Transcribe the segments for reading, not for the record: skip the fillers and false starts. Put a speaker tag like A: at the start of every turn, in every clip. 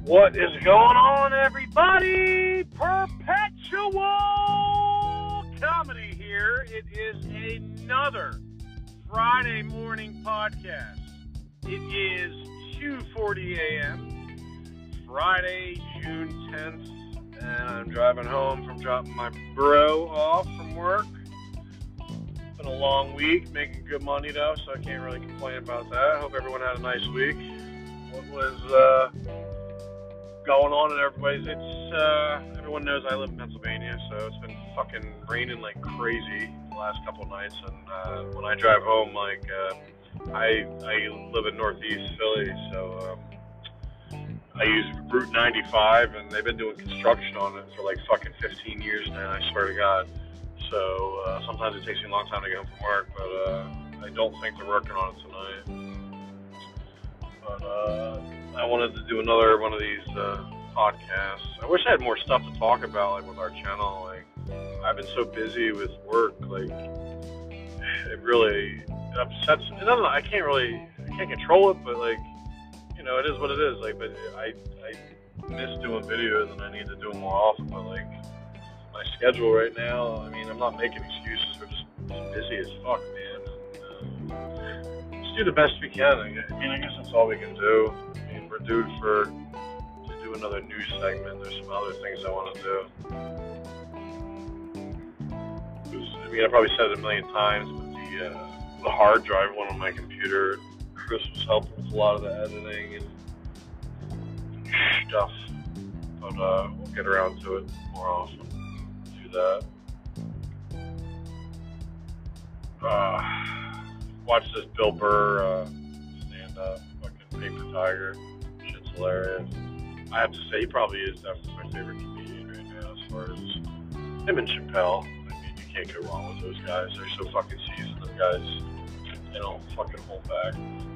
A: What is going on, everybody? Perpetual Comedy here. It is another Friday morning podcast. It is 2:40 a.m., Friday, June 10th, and I'm driving home from dropping my bro off from work. It's been a long week, making good money, though, so I can't really complain about that. I hope everyone had a nice week. What was, going on in everybody's, everyone knows I live in Pennsylvania, so it's been fucking raining like crazy the last couple of nights, and when I drive home, like, I live in northeast Philly, so I use Route 95, and they've been doing construction on it for like fucking 15 years now, I swear to God. So sometimes it takes me a long time to get home from work, but I don't think they're working on it tonight. But I wanted to do another one of these podcasts. I wish I had more stuff to talk about, like with our channel. Like, I've been so busy with work, like it really upsets. I don't know. I can't control it, but like, you know, it is what it is. Like, but I miss doing videos, and I need to do them more often. But like, my schedule right now, I mean, I'm not making excuses. We're just busy as fuck, man. Do the best we can. I mean, I guess that's all we can do. I mean, we're due to do another news segment. There's some other things I want to do. I mean, I probably said it a million times, but the hard drive went on my computer. Chris was helping with a lot of the editing and stuff. But we'll get around to it more often. Do that. Watch this Bill Burr stand-up, fucking Paper Tiger. Shit's hilarious. I have to say, he probably is definitely my favorite comedian right now, as far as him and Chappelle. I mean, you can't go wrong with those guys. They're so fucking seasoned. Those guys, they don't fucking hold back.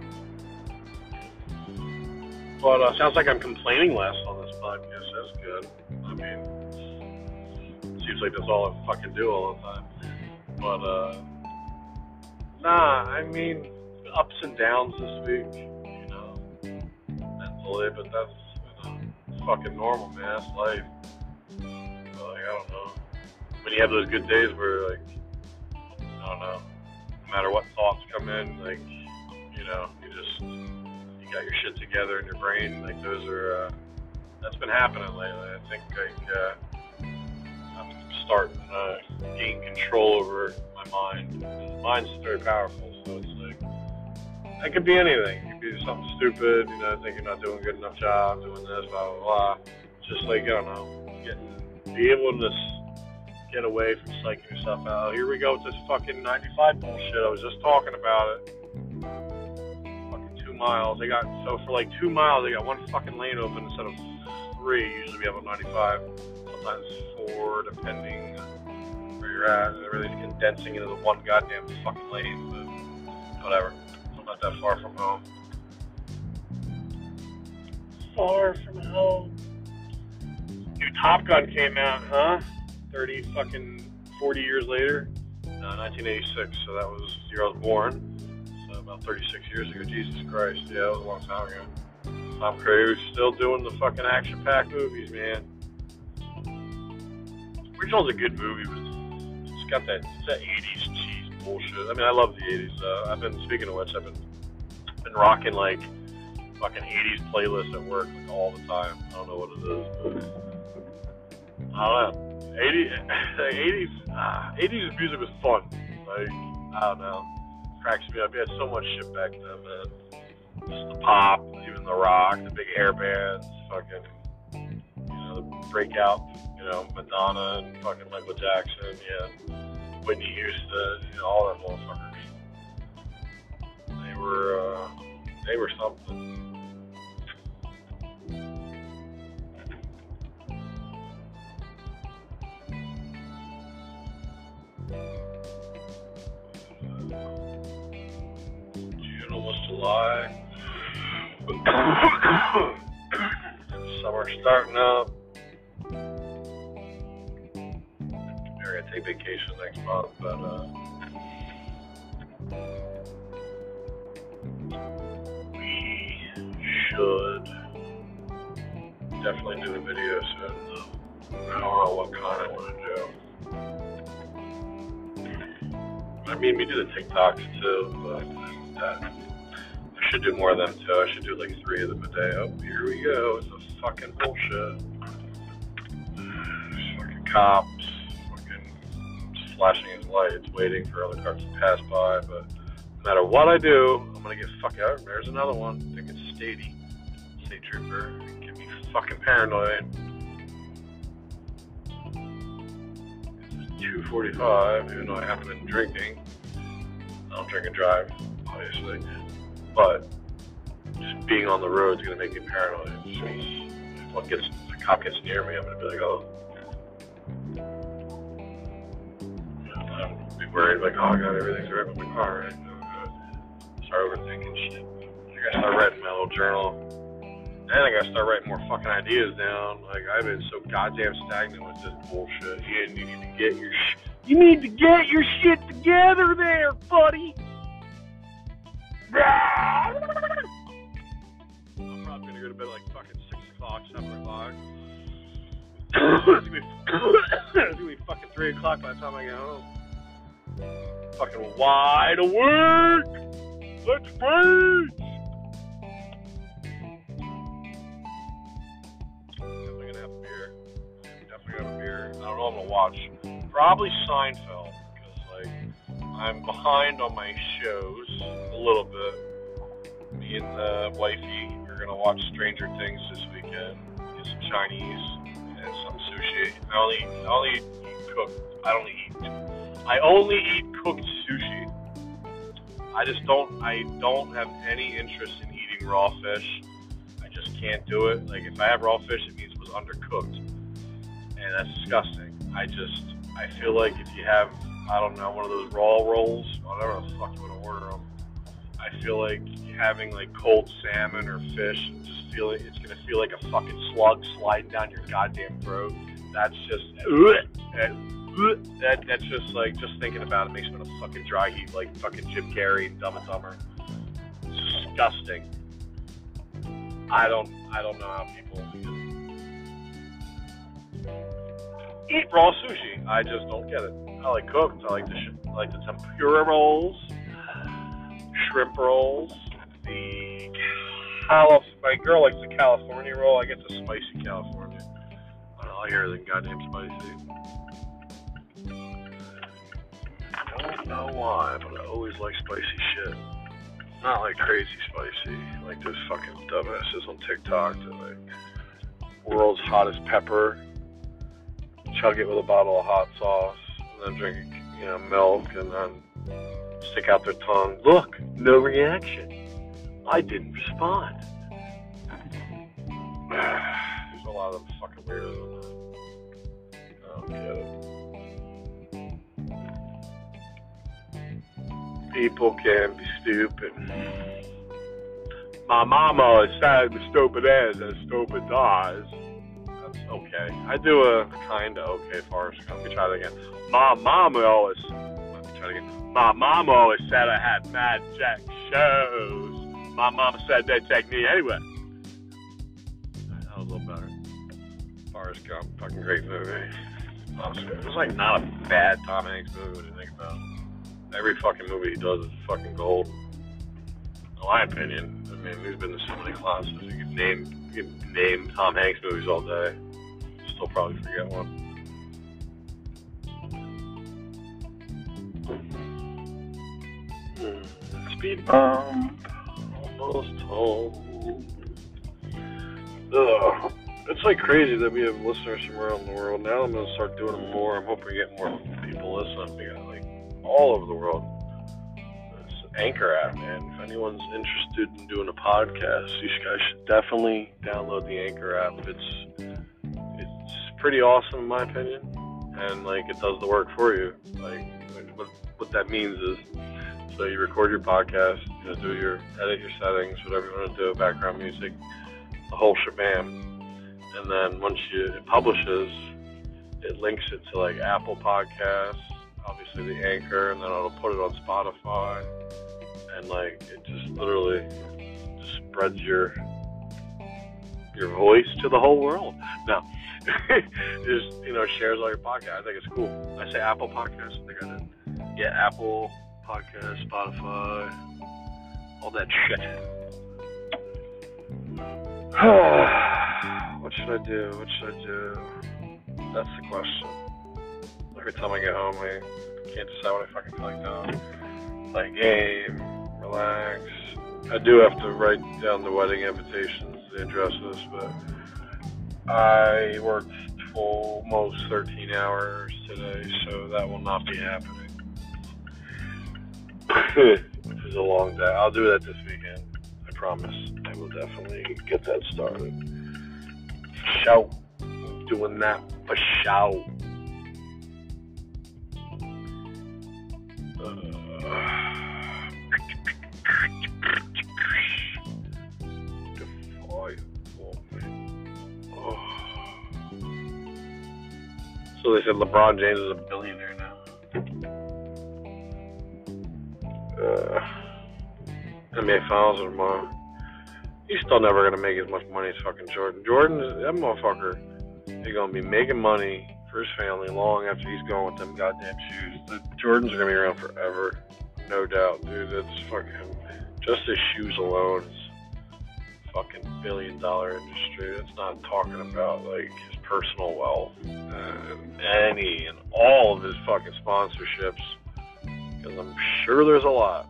A: But sounds like I'm complaining less on this podcast. That's good. I mean, seems like that's all I fucking do all the time. But nah, I mean, ups and downs this week, you know, mentally, but that's, you know, fucking normal, man. That's life. So, like, I don't know. When you have those good days where, like, I don't know, no matter what thoughts come in, like, you know, you got your shit together in your brain, like, those are, that's been happening lately. I think, like, I'm starting to gain control over my mind. Mind's very powerful, so it's like, it could be anything. It could be something stupid, you know, think you're not doing a good enough job, doing this, blah, blah, blah. Just like, I don't know, be able to get away from psyching yourself out. Here we go with this fucking 95 bullshit. I was just talking about it. Fucking 2 miles. So for like 2 miles, they got one fucking lane open instead of 3. Usually we have a 95. Sometimes 4, depending where you're at. Everything's condensing into the one goddamn fucking lane, but whatever. I'm not that far from home. Far from home. New Top Gun came out, huh? 40 years later. 1986, so that was the year I was born. So about 36 years ago. Jesus Christ, yeah, that was a long time ago. Tom Cruise still doing the fucking action-packed movies, man. Original's a good movie, but it's got that 80s cheese bullshit. I mean, I love the 80s. I've been, speaking of which, I've been rocking like fucking 80s playlists at work like, all the time. I don't know what it is, but I don't know. 80s music was fun. Like, I don't know. Cracks me up. We had so much shit back then, man. Just the pop, even the rock, the big hair bands, fucking, you know, the breakout, you know, Madonna and fucking Michael Jackson, yeah, Whitney Houston, you know, all them motherfuckers. They were something. June, almost July. Summer starting up. We're gonna take vacation next month, but we should definitely do a video soon. I don't know what kind I want to do. I mean, we do the TikToks too, but I should do more of them too. I should do like 3 of them a day. Oh, here we go. It's a fucking bullshit. Fucking cops, fucking flashing his lights, waiting for other cars to pass by. But no matter what I do, I'm gonna get fucked out. There's another one. I think it's State Trooper. Get me fucking paranoid. It's 2:45, even though I haven't been drinking. I don't drink and drive, obviously. But just being on the road is gonna make me paranoid. If a cop gets near me, I'm gonna be like, oh. I'll be worried, like, oh god, everything's right with my car, right? Start overthinking shit. I gotta start writing my little journal. And I gotta start writing more fucking ideas down. Like, I've been so goddamn stagnant with this bullshit. You need to get your shit together there, buddy. I'm probably gonna go to bed like fucking 6 o'clock, 7 o'clock. It's gonna be fucking 3 o'clock by the time I get home. Fucking wide awake! Let's preach! Definitely gonna have a beer. I don't know what I'm gonna watch. Probably Seinfeld, because like I'm behind on my shows a little bit. Me and the wifey are gonna watch Stranger Things this weekend. Get some Chinese and some sushi. I only eat cooked sushi. I don't have any interest in eating raw fish. I just can't do it. Like, if I have raw fish, it means it was undercooked. And that's disgusting. I feel like if you have, I don't know, one of those raw rolls, whatever the fuck you want to order them, I feel like having like cold salmon or fish, it's gonna feel like a fucking slug sliding down your goddamn throat. That's just that's just like, just thinking about it makes me want to fucking dry heat like fucking Jim Carrey and Dumb and Dumber. It's disgusting. I don't know how people eat raw sushi. I just don't get it. I like cooked. I like the tempura rolls, shrimp rolls. My girl likes the California roll. I get the spicy California. I like everything goddamn spicy. I don't know why, but I always like spicy shit. Not like crazy spicy, like those fucking dumbasses on TikTok that like world's hottest pepper, chug it with a bottle of hot sauce, and then drink, milk, and then stick out their tongue. Look, no reaction. I didn't respond. There's a lot of fucking weirdos on that. I don't get it. People can be stupid. My mama always said the stupid is as stupid does. That's okay. I do a kinda okay Forrest Gump. Let me try it again. My mama always said I had mad jack shows. My mama said they'd take me anyway. That was a little better. Forrest Gump, fucking great movie. Honestly, it was like not a bad Tom Hanks movie when you think about it. Every fucking movie he does is fucking gold. In my opinion. I mean, there's been so many classics. You could name Tom Hanks movies all day. Still probably forget one. Speed bump. Almost home. Ugh. It's like crazy that we have listeners from around the world. Now I'm going to start doing them more. I'm hoping to get more people listening. We got like all over the world. It's an Anchor app, man. If anyone's interested in doing a podcast, you guys should definitely download the Anchor app. It's pretty awesome in my opinion, and like it does the work for you. Like what that means is, so you record your podcast, edit your settings, whatever you want to do, background music, the whole shebang. And then once it publishes, it links it to like Apple Podcasts, obviously the Anchor, and then it'll put it on Spotify. And like it just literally just spreads your your voice to the whole world. No. Just, shares all your podcasts. I think it's cool. I say Apple Podcasts. I think I did. Yeah, Apple Podcasts, Spotify, all that shit. What should I do? That's the question. Every time I get home, I can't decide what I fucking feel like doing. Play a game, relax. I do have to write down the wedding invitations, the addresses, but I worked almost 13 hours today, so that will not be happening. Which is a long day. I'll do that this weekend. I promise. I will definitely get that started. Show. Doing that for show. So they said LeBron James is a billionaire now. NBA Finals are tomorrow. He's still never going to make as much money as fucking Jordan. Jordan, that motherfucker, is going to be making money for his family long after he's gone with them goddamn shoes. The Jordans are going to be around forever. No doubt, dude. That's fucking, just his shoes alone is fucking $1 billion industry. That's not talking about, like, his personal wealth and all of his fucking sponsorships. Because I'm sure there's a lot.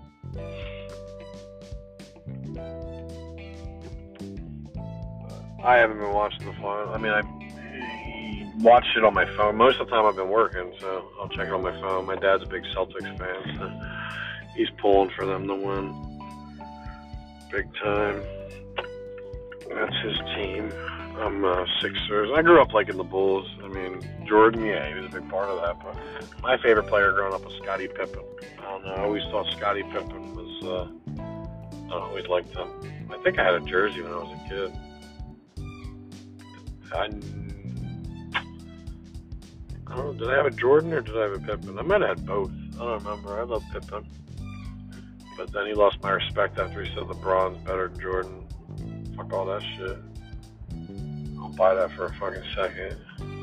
A: I haven't been watching the final. I mean, I watched it on my phone. Most of the time I've been working, so I'll check it on my phone. My dad's a big Celtics fan, so he's pulling for them to win. Big time. That's his team. I'm Sixers. I grew up liking the Bulls. I mean, Jordan, yeah, he was a big part of that. But my favorite player growing up was Scottie Pippen. I don't know. I always thought Scottie Pippen was, I always liked him. I think I had a jersey when I was a kid. I don't know, did I have a Jordan or did I have a Pippen? I might have had both. I don't remember. I love Pippen. But then he lost my respect after he said LeBron's better than Jordan. Fuck all that shit. I'll buy that for a fucking second.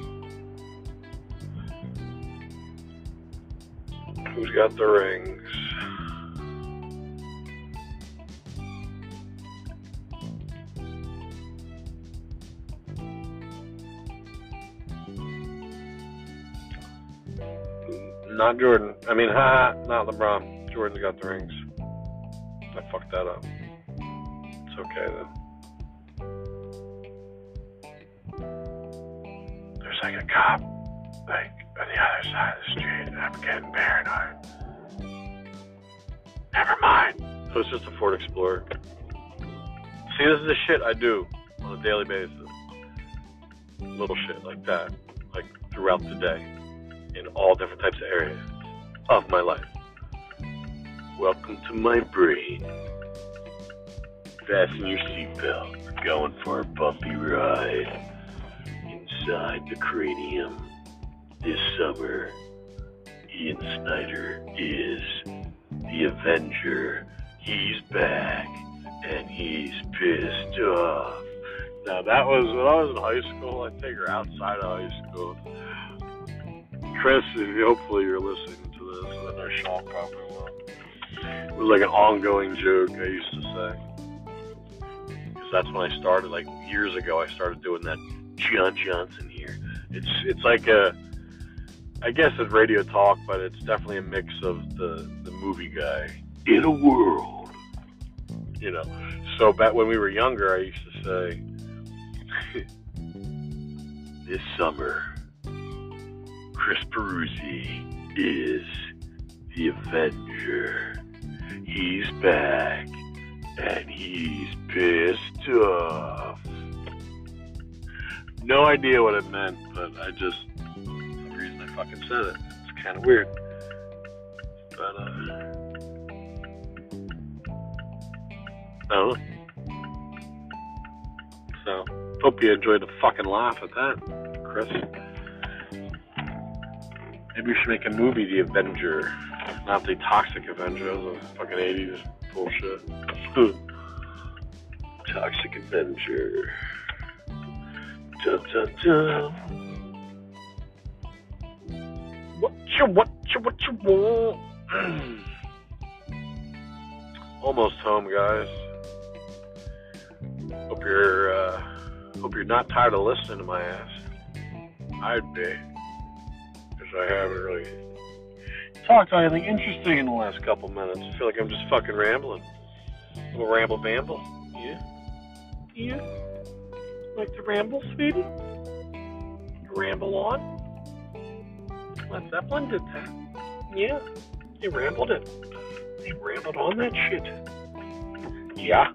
A: Who's got the rings? Not Jordan. I mean, not LeBron. Jordan's got the rings. I fucked that up. It's okay, though. There's like a cop, like, on the other side of the street, and I'm getting paranoid. Never mind. So it's just a Ford Explorer. See, this is the shit I do on a daily basis. Little shit like that, like throughout the day, in all different types of areas of my life. Welcome to my brain. Fasten your seatbelt. We're going for a bumpy ride. Inside the cranium. This summer, Ian Snyder is the Avenger. He's back, and he's pissed off. Now, that was when I was in high school. I think, or outside of high school. Chris, hopefully you're listening to this. I know Sean probably will. It was like an ongoing joke I used to say. Because that's when I started, like years ago, I started doing that John Johnson here. It's like a, I guess it's radio talk, but it's definitely a mix of the movie guy. In a world. You know. So back when we were younger, I used to say, this summer, Chris Peruzzi is the Avenger. He's back, and he's pissed off. No idea what it meant, but I just, for some reason I fucking said it. It's kind of weird. But, I don't know. So, hope you enjoyed the fucking laugh at that, Chris. Maybe we should make a movie, The Avenger. Not the Toxic Avenger, that was a fucking 80s bullshit. Toxic Avenger. Dun, dun, dun. What you want? Almost home, guys. Hope you're not tired of listening to my ass. I'd be, because I haven't really talked about anything interesting in the last couple minutes. I feel like I'm just fucking rambling. A little ramble-bamble. Yeah? Yeah? Like to ramble, sweetie? Ramble on? Led Zeppelin did that. Yeah. He rambled it. He rambled on that shit. Yeah.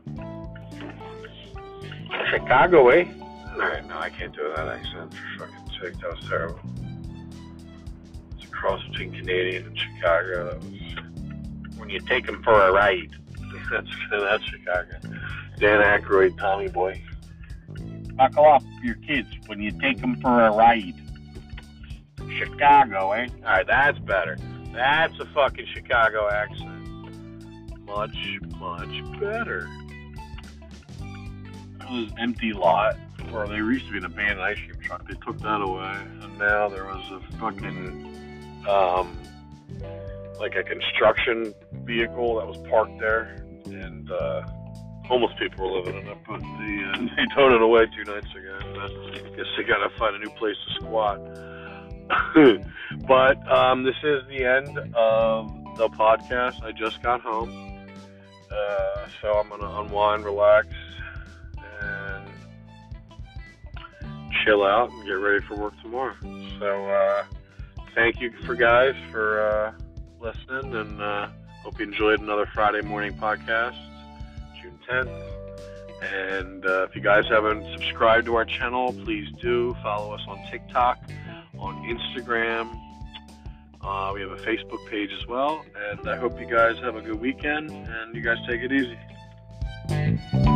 A: Chicago, eh? Alright, no, I can't do that accent for fucking sake. That was terrible. It's a cross between Canadian and Chicago. That was when you take them for a ride. That's Chicago. Dan Aykroyd, Tommy Boy. Buckle up, your kids, when you take them for a ride. Chicago, eh? Alright, that's better. That's a fucking Chicago accent. Much, much better. It was an empty lot, or there used to be an abandoned ice cream truck. They took that away, and now there was a fucking, like a construction vehicle that was parked there, and homeless people were living in it, but they towed it away 2 nights ago. I guess they gotta find a new place to squat. But this is the end of the podcast. I just got home, so I'm gonna unwind, relax, and chill out and get ready for work tomorrow. So thank you guys for listening, and hope you enjoyed another Friday morning podcast, June 10th. And if you guys haven't subscribed to our channel, please do. Follow us on TikTok, on Instagram. We have a Facebook page as well. And I hope you guys have a good weekend, and you guys take it easy.